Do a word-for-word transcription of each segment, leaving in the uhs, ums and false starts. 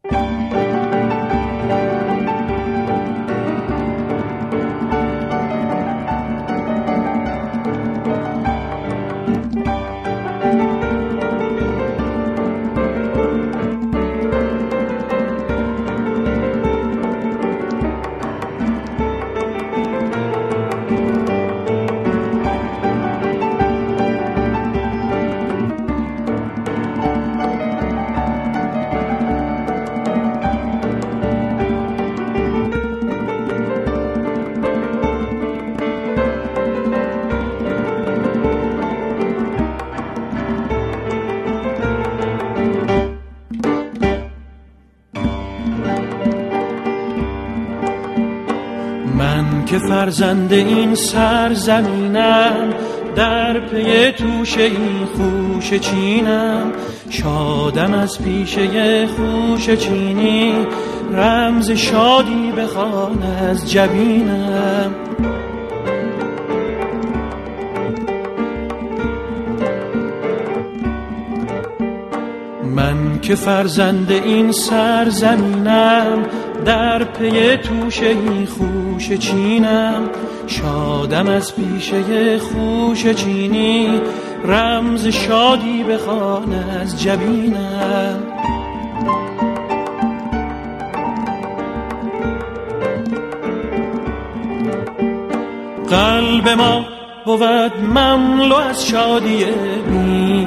که فرزند این سرزمینم، در پی توشه این خوشه چینم. شادم از پیشه خوشه چینی، رمز شادی بخوان از جبینم. من که فرزند این سرزمینم، در پی توشه این خوشه چینم. شادم از پیشه خوشه چینی، رمز شادی بخوان از جبینم. قلب ما بود مملو از شادی بی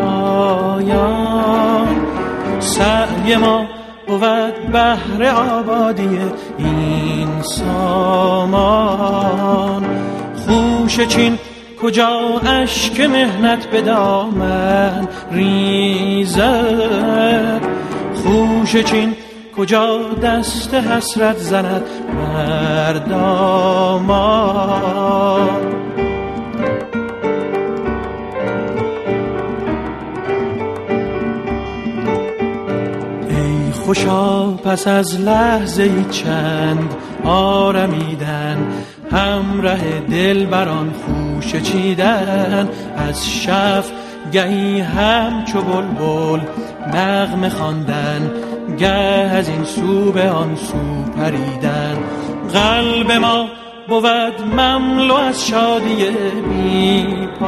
پایان، سعی ما بود بهر آبادی این سامان. خوشه چین کجا اشک مهنت به دامن ریزد، خوشه چین کجا دست حسرت زند بر دامان. خوشا پس از لحظه چند آرمیدن، همراه دل بران خوشه چیدن. از شف گهی همچو بلبل نغمه خواندن، گه از این سو به آن سو پریدن. قلب ما بود مملو از شادی بی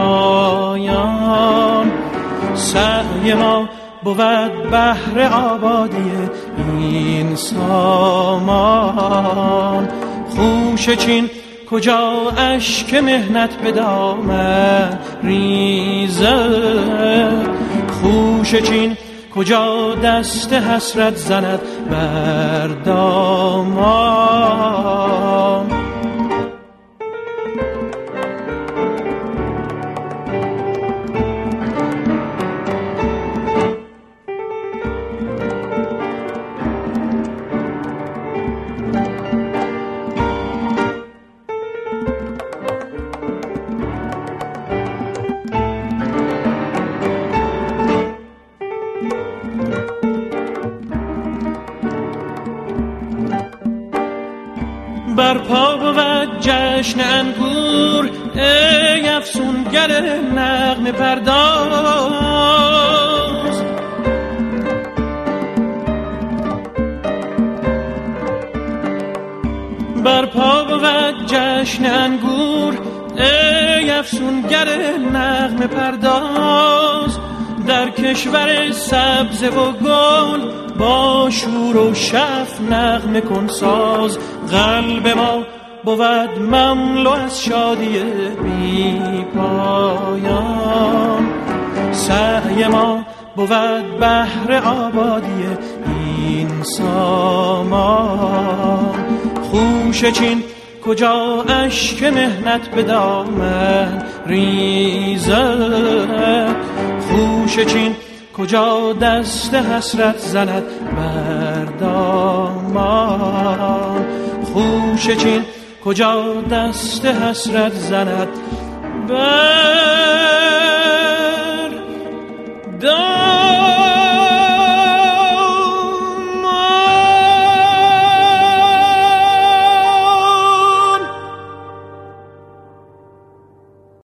پایان، سعی ما بود بهر آبادی این سامان. خوشه چین کجا اشک مهنت به دامن ریزد، خوشه چین کجا دست حسرت زند بر دامان. برپا بود جشن انگور، ای افسونگر نغمه پرداز. برپا بود جشن انگور، ای افسونگر نغمه پرداز. در کشور سبز و گل با شور و شف نغمه کن ساز. قلب ما بود مملو از شادی بی پایان، سعی ما بود بهر آبادی این سامان. خوشه چین کجا اشک مهنت به دامن ریزد، خوشه چین کجا دست حسرت زند بر دامان. خوشه چین کجا دست حسرت زند بر